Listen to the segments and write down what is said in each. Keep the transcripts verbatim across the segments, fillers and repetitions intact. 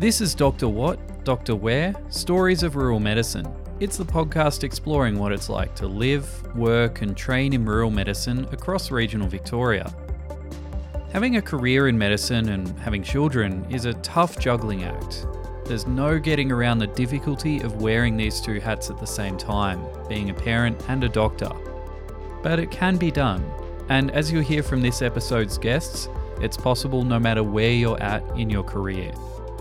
This is Doctor What, Doctor Where, Stories of Rural Medicine. It's the podcast exploring what it's like to live, work and train in rural medicine across regional Victoria. Having a career in medicine and having children is a tough juggling act. There's no getting around the difficulty of wearing these two hats at the same time, being a parent and a doctor. But it can be done, and as you'll hear from this episode's guests, it's possible no matter where you're at in your career.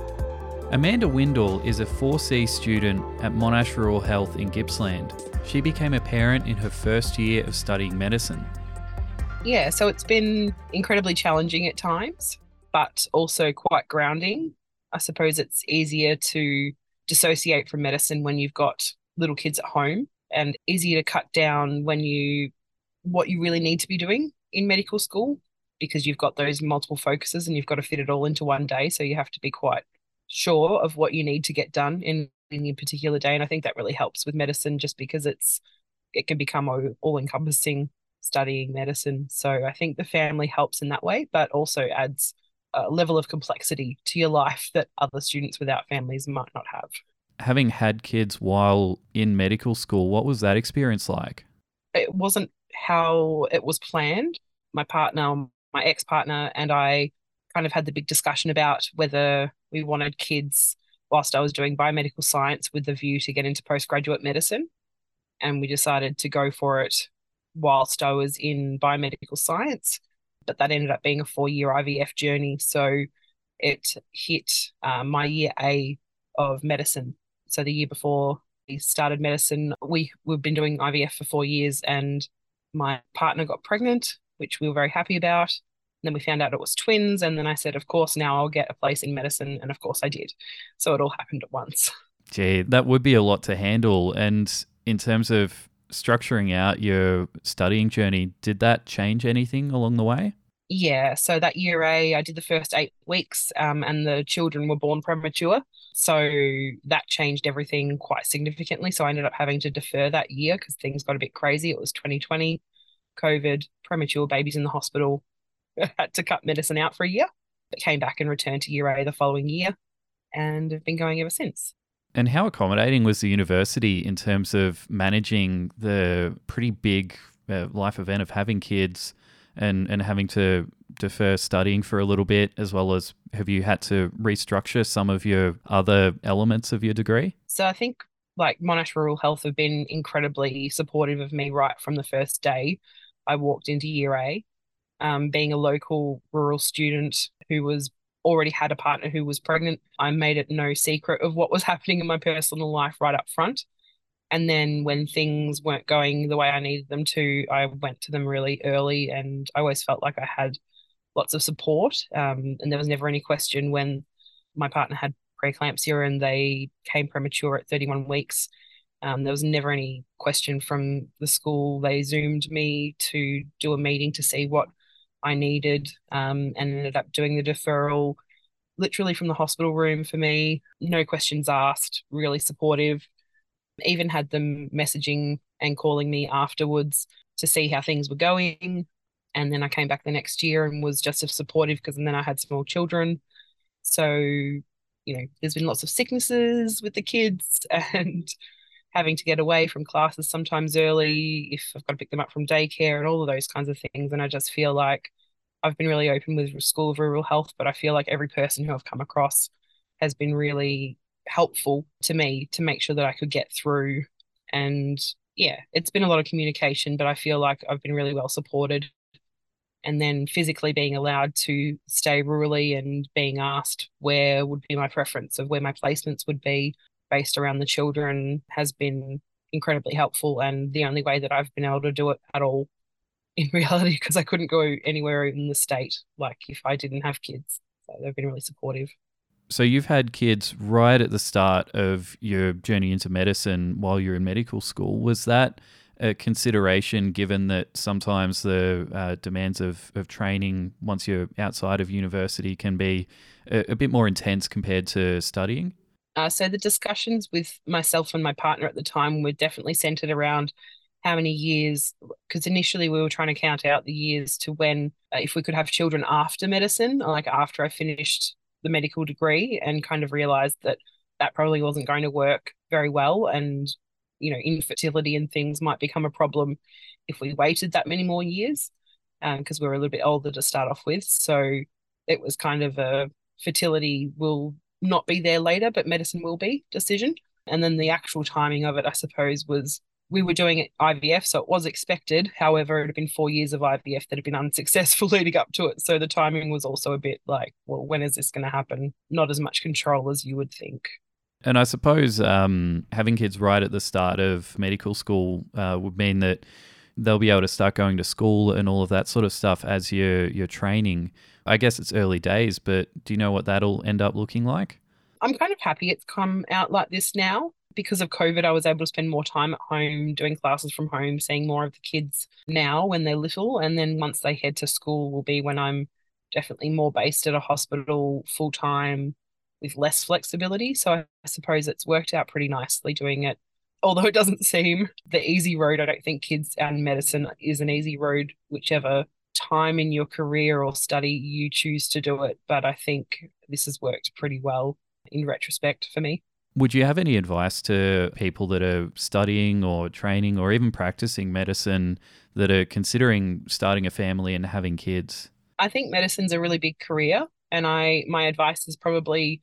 Amanda Windle is a four C student at Monash Rural Health in Gippsland. She became a parent in her first year of studying medicine. Yeah, so it's been incredibly challenging at times, but also quite grounding. I suppose it's easier to dissociate from medicine when you've got little kids at home, and easier to cut down when you what you really need to be doing in medical school, because you've got those multiple focuses and you've got to fit it all into one day. So you have to be quite sure of what you need to get done in any particular day. And I think that really helps with medicine, just because it's it can become all encompassing studying medicine. So I think the family helps in that way, but also adds a level of complexity to your life that other students without families might not have. Having had kids while in medical school, what was that experience like? It wasn't how it was planned. My partner, my ex-partner and I kind of had the big discussion about whether we wanted kids whilst I was doing biomedical science with the view to get into postgraduate medicine. And we decided to go for it whilst I was in biomedical science. But that ended up being a four-year I V F journey. So it hit uh, my year A of medicine. So the year before we started medicine, we, we've been doing I V F for four years and my partner got pregnant, which we were very happy about. And then we found out it was twins. And then I said, of course, now I'll get a place in medicine. And of course I did. So it all happened at once. Gee, that would be a lot to handle. And in terms of structuring out your studying journey, did that change anything along the way? Yeah, so that year A, I did the first eight weeks um, and the children were born premature. So that changed everything quite significantly. So I ended up having to defer that year because things got a bit crazy. It was twenty twenty, COVID, premature babies in the hospital. I had to cut medicine out for a year, but came back and returned to year A the following year and have been going ever since. And how accommodating was the university in terms of managing the pretty big uh, life event of having kids and, and having to defer studying for a little bit, as well as have you had to restructure some of your other elements of your degree? So I think like Monash Rural Health have been incredibly supportive of me right from the first day I walked into year A. Um, being a local rural student who was already had a partner who was pregnant, I made it no secret of what was happening in my personal life right up front. And then when things weren't going the way I needed them to, I went to them really early, and I always felt like I had lots of support. Um, and there was never any question when my partner had preeclampsia and they came premature at thirty-one weeks. Um, there was never any question from the school. They Zoomed me to do a meeting to see what I needed, um, and ended up doing the deferral literally from the hospital room for me. No questions asked, really supportive. Even had them messaging and calling me afterwards to see how things were going. And then I came back the next year and was just as supportive, because then I had small children. So, you know, there's been lots of sicknesses with the kids and having to get away from classes sometimes early if I've got to pick them up from daycare and all of those kinds of things. And I just feel like I've been really open with School of Rural Health, but I feel like every person who I've come across has been really helpful to me to make sure that I could get through. And yeah, it's been a lot of communication, but I feel like I've been really well supported. And then physically being allowed to stay rurally and being asked where would be my preference of where my placements would be based around the children has been incredibly helpful, and the only way that I've been able to do it at all in reality, because I couldn't go anywhere in the state like if I didn't have kids. So they've been really supportive. So you've had kids right at the start of your journey into medicine while you're in medical school. Was that a consideration, given that sometimes the uh, demands of, of training once you're outside of university can be a, a bit more intense compared to studying? Uh, so the discussions with myself and my partner at the time were definitely centered around how many years, because initially we were trying to count out the years to when, uh, if we could have children after medicine, like after I finished the medical degree and kind of realized that that probably wasn't going to work very well. And, you know, infertility and things might become a problem if we waited that many more years, because um, we were a little bit older to start off with. So it was kind of a fertility will not be there later, but medicine will be decision. And then the actual timing of it, I suppose, was we were doing it I V F, so it was expected. However, it had been four years of I V F that had been unsuccessful leading up to it. So the timing was also a bit like, well, when is this going to happen? Not as much control as you would think. And I suppose um, having kids right at the start of medical school uh, would mean that they'll be able to start going to school and all of that sort of stuff as you're, you're training. I guess it's early days, but do you know what that'll end up looking like? I'm kind of happy it's come out like this now. Because of COVID, I was able to spend more time at home, doing classes from home, seeing more of the kids now when they're little. And then once they head to school will be when I'm definitely more based at a hospital full time with less flexibility. So I suppose it's worked out pretty nicely doing it. Although it doesn't seem the easy road, I don't think kids and medicine is an easy road, whichever time in your career or study you choose to do it. But I think this has worked pretty well in retrospect for me. Would you have any advice to people that are studying or training or even practicing medicine that are considering starting a family and having kids? I think medicine's a really big career, and I my advice is probably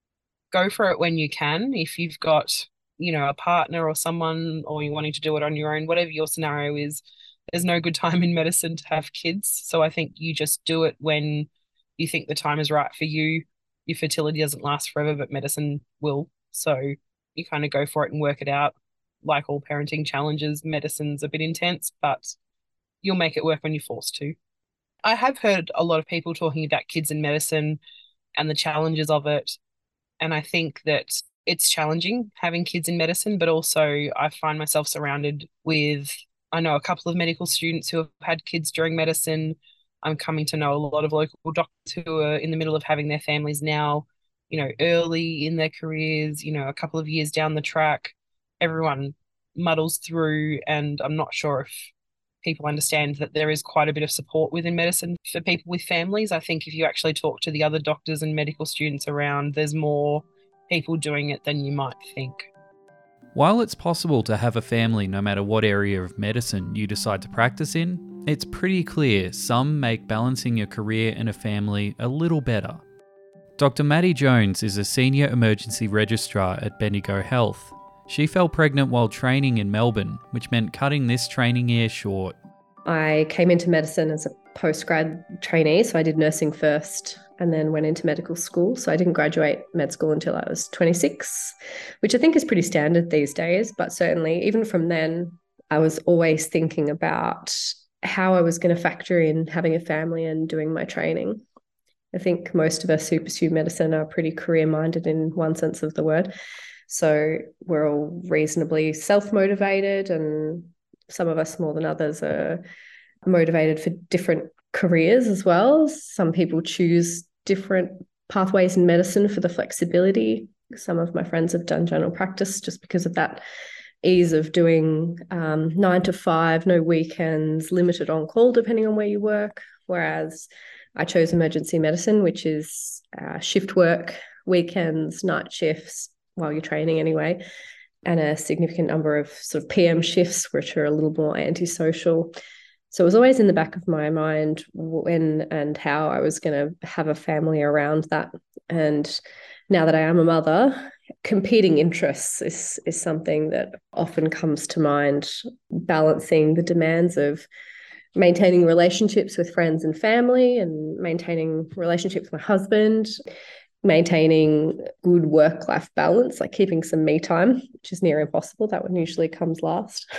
go for it when you can. If you've got, you know, a partner or someone, or you're wanting to do it on your own, whatever your scenario is, there's no good time in medicine to have kids. So I think you just do it when you think the time is right for you. Your fertility doesn't last forever, but medicine will. So you kind of go for it and work it out. Like all parenting challenges, medicine's a bit intense, but you'll make it work when you're forced to. I have heard a lot of people talking about kids in medicine and the challenges of it. And I think that it's challenging having kids in medicine, but also I find myself surrounded with, I know a couple of medical students who have had kids during medicine. I'm coming to know a lot of local doctors who are in the middle of having their families now, you know, early in their careers, you know, a couple of years down the track. Everyone muddles through, and I'm not sure if people understand that there is quite a bit of support within medicine for people with families. I think if you actually talk to the other doctors and medical students around, there's more people doing it than you might think. While it's possible to have a family no matter what area of medicine you decide to practice in, it's pretty clear some make balancing your career and a family a little better. Doctor Maddie Jones is a senior emergency registrar at Bendigo Health. She fell pregnant while training in Melbourne, which meant cutting this training year short. I came into medicine as a postgrad trainee, so I did nursing first and then went into medical school. So I didn't graduate med school until I was twenty-six, which I think is pretty standard these days. But certainly, even from then, I was always thinking about how I was going to factor in having a family and doing my training. I think most of us who pursue medicine are pretty career-minded in one sense of the word. So we're all reasonably self-motivated, and some of us more than others are motivated for different careers as well. Some people choose different pathways in medicine for the flexibility. Some of my friends have done general practice just because of that ease of doing um, nine to five, no weekends, limited on call depending on where you work. Whereas I chose emergency medicine, which is uh, shift work, weekends, night shifts, while you're training anyway, and a significant number of sort of P M shifts, which are a little more antisocial. So it was always in the back of my mind when and how I was going to have a family around that. And now that I am a mother, competing interests is, is something that often comes to mind, balancing the demands of maintaining relationships with friends and family and maintaining relationships with my husband, maintaining good work-life balance, like keeping some me time, which is near impossible. That one usually comes last.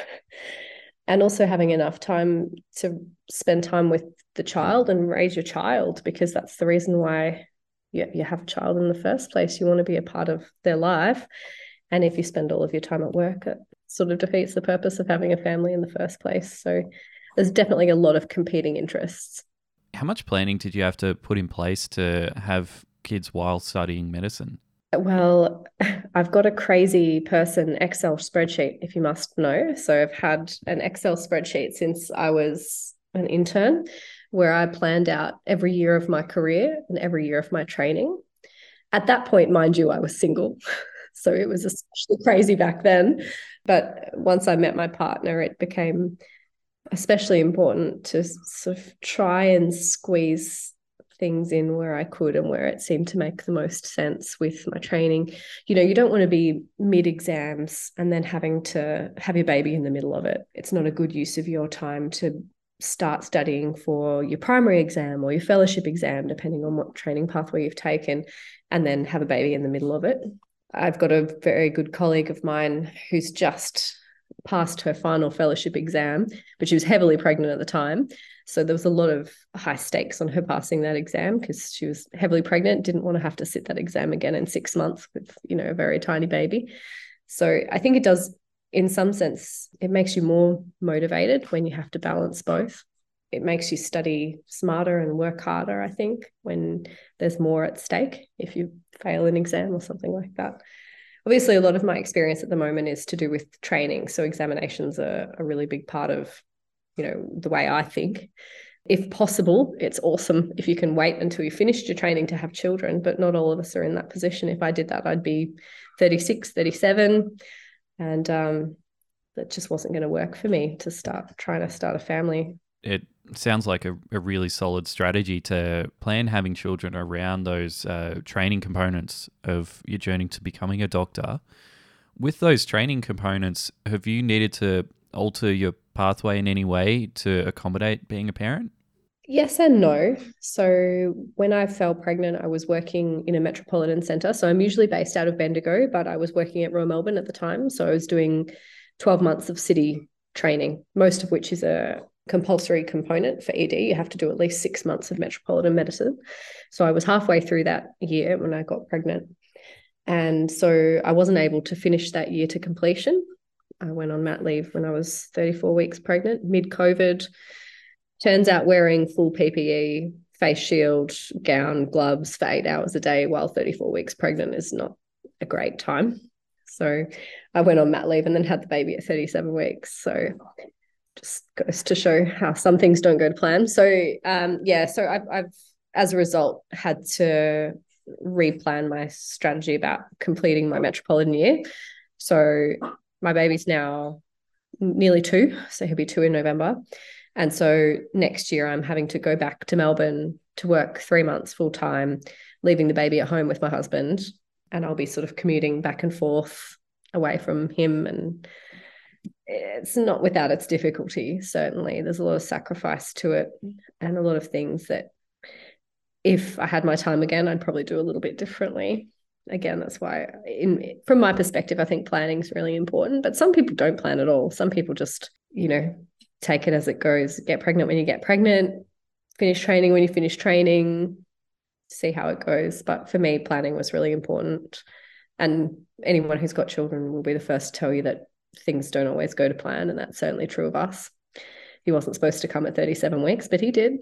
And also having enough time to spend time with the child and raise your child, because that's the reason why you, you have a child in the first place. You want to be a part of their life. And if you spend all of your time at work, it sort of defeats the purpose of having a family in the first place. So there's definitely a lot of competing interests. How much planning did you have to put in place to have kids while studying medicine? Well, I've got a crazy person Excel spreadsheet, if you must know. So I've had an Excel spreadsheet since I was an intern, where I planned out every year of my career and every year of my training. At that point, mind you, I was single. So it was especially crazy back then. But once I met my partner, it became especially important to sort of try and squeeze things in where I could and where it seemed to make the most sense with my training. You know, you don't want to be mid-exams and then having to have your baby in the middle of it. It's not a good use of your time to start studying for your primary exam or your fellowship exam, depending on what training pathway you've taken, and then have a baby in the middle of it. I've got a very good colleague of mine who's just passed her final fellowship exam, but she was heavily pregnant at the time. So there was a lot of high stakes on her passing that exam because she was heavily pregnant, didn't want to have to sit that exam again in six months with, you know, a very tiny baby. So I think it does, in some sense, it makes you more motivated when you have to balance both. It makes you study smarter and work harder, I think, when there's more at stake if you fail an exam or something like that. Obviously, a lot of my experience at the moment is to do with training. So examinations are a really big part of, you know, the way I think. If possible, it's awesome if you can wait until you finished your training to have children, but not all of us are in that position. If I did that, I'd be thirty-six, thirty-seven, and um, that just wasn't going to work for me to start trying to start a family. It sounds like a, a really solid strategy to plan having children around those uh, training components of your journey to becoming a doctor. With those training components, have you needed to alter your pathway in any way to accommodate being a parent? Yes and no. So when I fell pregnant, I was working in a metropolitan centre. So I'm usually based out of Bendigo, but I was working at Royal Melbourne at the time. So I was doing twelve months of city training, most of which is a compulsory component for E D. You have to do at least six months of metropolitan medicine. So I was halfway through that year when I got pregnant. And so I wasn't able to finish that year to completion. I went on mat leave when I was thirty-four weeks pregnant, mid-COVID. Turns out wearing full P P E, face shield, gown, gloves for eight hours a day while thirty-four weeks pregnant is not a great time. So I went on mat leave and then had the baby at thirty-seven weeks. So just goes to show how some things don't go to plan. So um, yeah, so I've, I've, as a result, had to replan my strategy about completing my metropolitan year. So my baby's now nearly two, so he'll be two in November. And so next year I'm having to go back to Melbourne to work three months full time, leaving the baby at home with my husband. And I'll be sort of commuting back and forth away from him. And it's not without its difficulty, certainly. There's a lot of sacrifice to it and a lot of things that if I had my time again, I'd probably do a little bit differently. Again, that's why, in from my perspective, I think planning is really important. But some people don't plan at all. Some people just, you know, take it as it goes. Get pregnant when you get pregnant, finish training when you finish training, see how it goes. But for me, planning was really important. And anyone who's got children will be the first to tell you that things don't always go to plan. And that's certainly true of us. He wasn't supposed to come at thirty-seven weeks, but he did.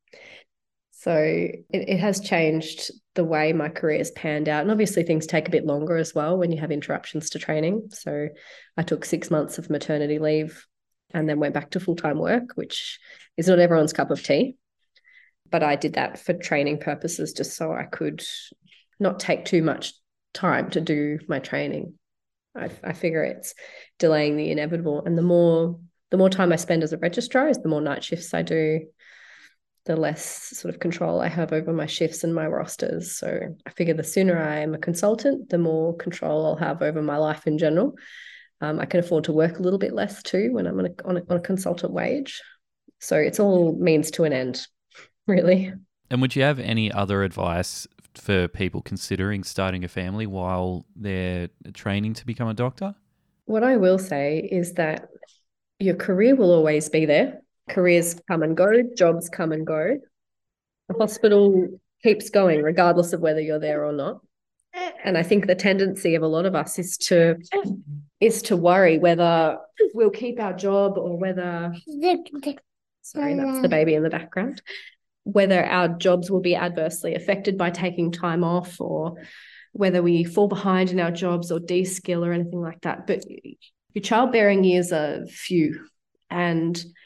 So it, it has changed the way my career has panned out. And obviously things take a bit longer as well when you have interruptions to training. So I took six months of maternity leave and then went back to full-time work, which is not everyone's cup of tea. But I did that for training purposes just so I could not take too much time to do my training. I, I figure it's delaying the inevitable. And the more the more time I spend as a registrar is the more night shifts I do, the less sort of control I have over my shifts and my rosters. So I figure the sooner I am a consultant, the more control I'll have over my life in general. Um, I can afford to work a little bit less too when I'm on a, on a, on a consultant wage. So it's all means to an end, really. And would you have any other advice for people considering starting a family while they're training to become a doctor? What I will say is that your career will always be there. Careers come and go, jobs come and go. The hospital keeps going regardless of whether you're there or not. And I think the tendency of a lot of us is to is to worry whether we'll keep our job or whether, sorry, that's the baby in the background, whether our jobs will be adversely affected by taking time off or whether we fall behind in our jobs or de-skill or anything like that. But your childbearing years are few, and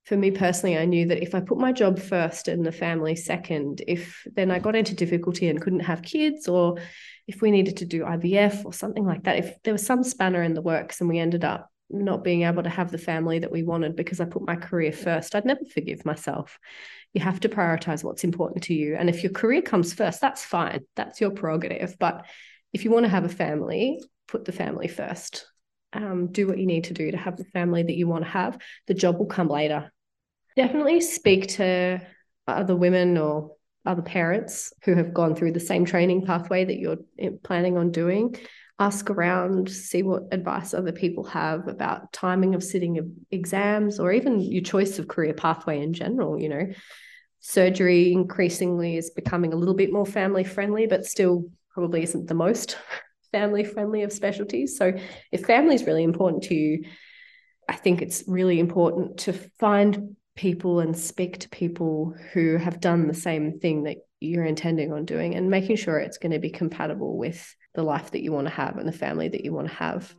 for me personally, I knew that if I put my job first and the family second, if then I got into difficulty and couldn't have kids, or if we needed to do I V F or something like that, if there was some spanner in the works and we ended up not being able to have the family that we wanted because I put my career first, I'd never forgive myself. You have to prioritize what's important to you. And if your career comes first, that's fine. That's your prerogative. But if you want to have a family, put the family first. Um, do what you need to do to have the family that you want to have. The job will come later. Definitely speak to other women or other parents who have gone through the same training pathway that you're planning on doing. Ask around, see what advice other people have about timing of sitting exams, or even your choice of career pathway in general. You know, surgery increasingly is becoming a little bit more family friendly, but still probably isn't the most family friendly of specialties. So if family is really important to you, I think it's really important to find people and speak to people who have done the same thing that you're intending on doing, and making sure it's going to be compatible with the life that you want to have and the family that you want to have.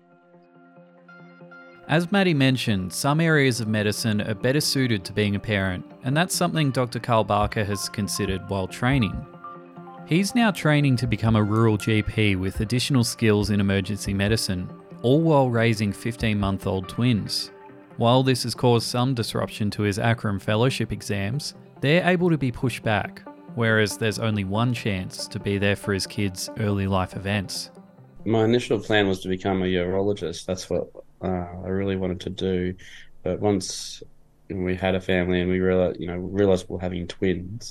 As Maddie mentioned, some areas of medicine are better suited to being a parent, and that's something Doctor Carl Barker has considered while training. He's now training to become a rural G P with additional skills in emergency medicine, all while raising fifteen-month-old twins. While this has caused some disruption to his ACREM fellowship exams, they're able to be pushed back, whereas there's only one chance to be there for his kids' early life events. My initial plan was to become a urologist. That's what uh, I really wanted to do. But once we had a family and we realized, you know, realized we were having twins,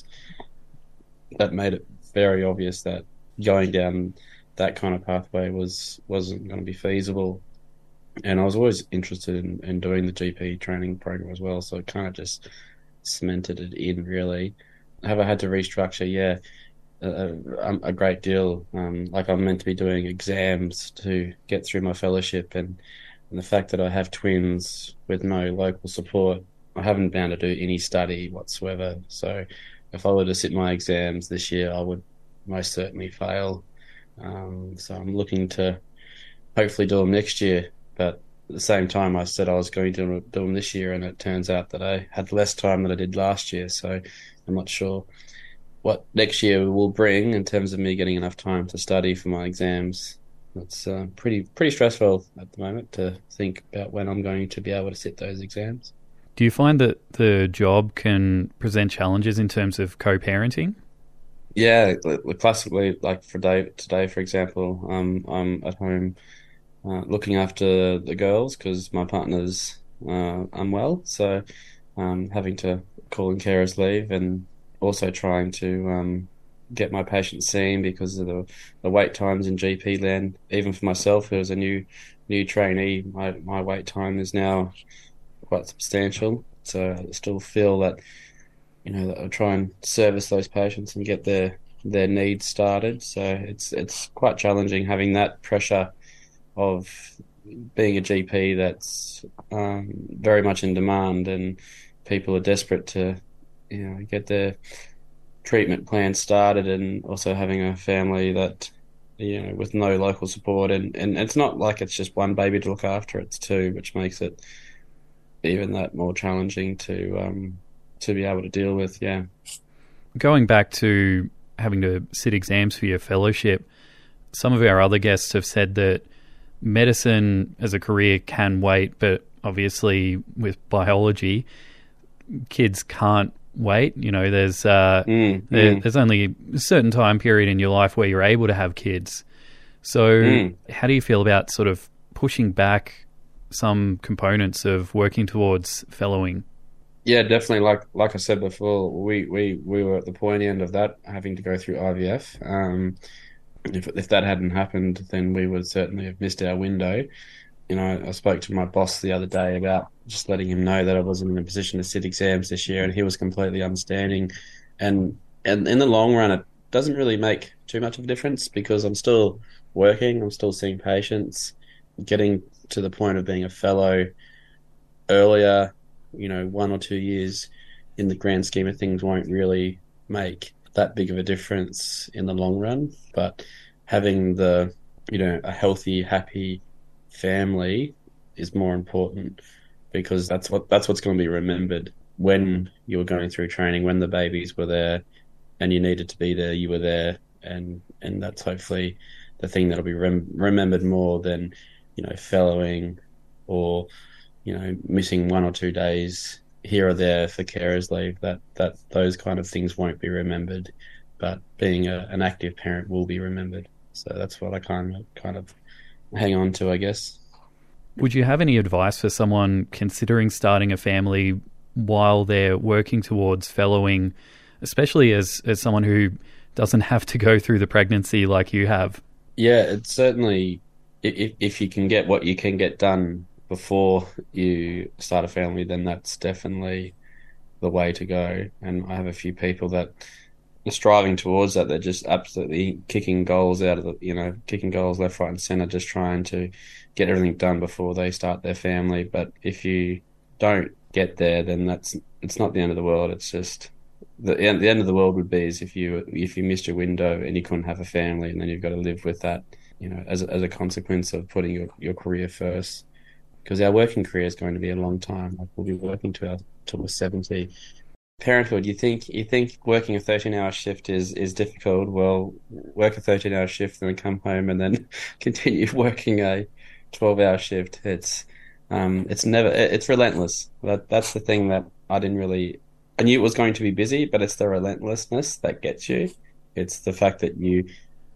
that made it very obvious that going down that kind of pathway was, wasn't going to be feasible. And I was always interested in, in doing the G P training program as well, so it kind of just cemented it in, really. Have I had to restructure? Yeah, a, a great deal. Um, like I'm meant to be doing exams to get through my fellowship, and, and the fact that I have twins with no local support, I haven't been able to do any study whatsoever. So if I were to sit my exams this year, I would most certainly fail. Um, so I'm looking to hopefully do them next year. But at the same time, I said I was going to do them this year, and it turns out that I had less time than I did last year. So I'm not sure what next year will bring in terms of me getting enough time to study for my exams. It's uh, pretty pretty stressful at the moment to think about when I'm going to be able to sit those exams. Do you find that the job can present challenges in terms of co-parenting? Yeah, classically, like for day, today, for example, um, I'm at home uh, looking after the girls because my partner's uh, unwell, so um, having to call in carers leave, and also trying to um, get my patients seen because of the, the wait times in G P land. Even for myself, who is a new new trainee, my, my wait time is now quite substantial. So I still feel that, you know, that I try and service those patients and get their their needs started. So it's it's quite challenging having that pressure of being a G P that's um, very much in demand, and people are desperate to, you know, get their treatment plan started, and also having a family that, you know, with no local support, and, and it's not like it's just one baby to look after, it's two, which makes it even that more challenging to um, to be able to deal with. Yeah. Going back to having to sit exams for your fellowship, some of our other guests have said that medicine as a career can wait, but obviously with biology, kids can't wait. You know, there's uh, mm, there, mm. there's only a certain time period in your life where you're able to have kids. So mm. how do you feel about sort of pushing back some components of working towards fellowing? Yeah, definitely. Like like I said before, we, we, we were at the pointy end of that, having to go through I V F. Um, if if that hadn't happened, then we would certainly have missed our window. You know, I spoke to my boss the other day about just letting him know that I wasn't in a position to sit exams this year, and he was completely understanding. And and in the long run, it doesn't really make too much of a difference because I'm still working, I'm still seeing patients. Getting to the point of being a fellow earlier, you know, one or two years in the grand scheme of things won't really make that big of a difference in the long run. But having the, you know, a healthy, happy family is more important, because that's what that's what's going to be remembered when you were going through training, when the babies were there and you needed to be there, you were there. And, and that's hopefully the thing that'll be rem- remembered more than, you know, fellowing or, you know, missing one or two days here or there for carers leave. That, that those kind of things won't be remembered, but being a, an active parent will be remembered. So that's what I kind of, kind of hang on to, I guess. Would you have any advice for someone considering starting a family while they're working towards fellowing, especially as, as someone who doesn't have to go through the pregnancy like you have? Yeah, it's certainly, if, if you can get what you can get done before you start a family, then that's definitely the way to go. And I have a few people that are striving towards that. They're just absolutely kicking goals out of the, you know, kicking goals left, right, and center, just trying to get everything done before they start their family. But if you don't get there, then that's it's not the end of the world. It's just the end. The end of the world would be is if you if you missed your window and you couldn't have a family, and then you've got to live with that, you know, as a, as a consequence of putting your, your career first. Because our working career is going to be a long time. Like we'll be working to our till we're seventy. Parenthood, you think you think working a thirteen hour shift is, is difficult? Well, work a thirteen hour shift and then come home and then continue working a twelve hour shift. It's um it's never it's relentless. That that's the thing that I didn't really I knew it was going to be busy, but it's the relentlessness that gets you. It's the fact that you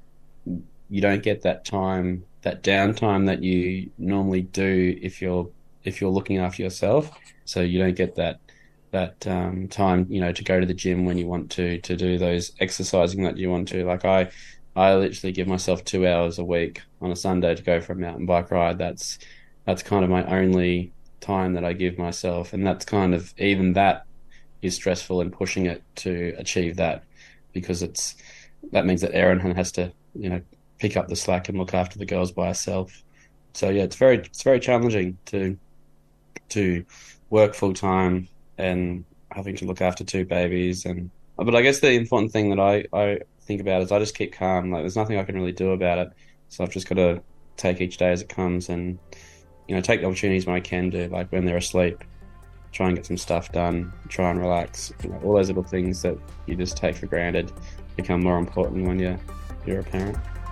you don't get that time, that downtime that you normally do if you're if you're looking after yourself. So you don't get that that um, time, you know, to go to the gym when you want to, to do those exercising that you want to. Like I, I literally give myself two hours a week on a Sunday to go for a mountain bike ride. That's that's kind of my only time that I give myself, and that's kind of even that is stressful and pushing it to achieve that, because it's that means that Erin has to, you know, pick up the slack and look after the girls by herself. So yeah, it's very it's very challenging to to work full time and having to look after two babies. And but I guess the important thing that I, I think about is I just keep calm. Like there's nothing I can really do about it. So I've just got to take each day as it comes and, you know, take the opportunities when I can do, like when they're asleep, try and get some stuff done, try and relax. You know, all those little things that you just take for granted become more important when you're, you're a parent.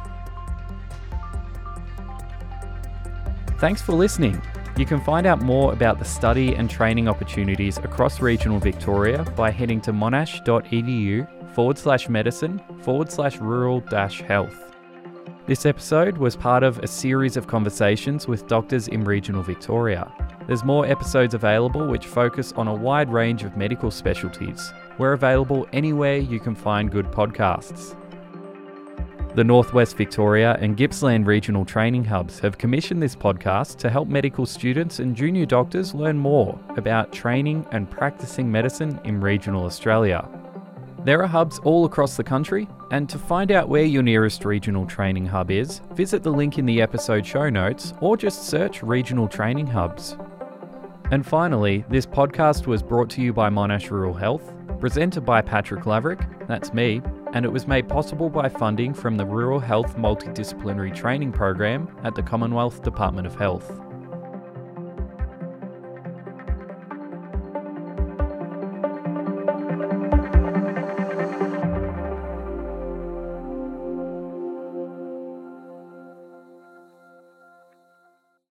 Thanks for listening. You can find out more about the study and training opportunities across regional Victoria by heading to monash.edu forward slash medicine forward slash rural dash health. This episode was part of a series of conversations with doctors in regional Victoria. There's more episodes available which focus on a wide range of medical specialties. We're available anywhere you can find good podcasts. The Northwest Victoria and Gippsland Regional Training Hubs have commissioned this podcast to help medical students and junior doctors learn more about training and practicing medicine in regional Australia. There are hubs all across the country, and to find out where your nearest regional training hub is, visit the link in the episode show notes or just search Regional Training Hubs. And finally, this podcast was brought to you by Monash Rural Health, presented by Patrick Laverick, that's me, and it was made possible by funding from the Rural Health Multidisciplinary Training Program at the Commonwealth Department of Health.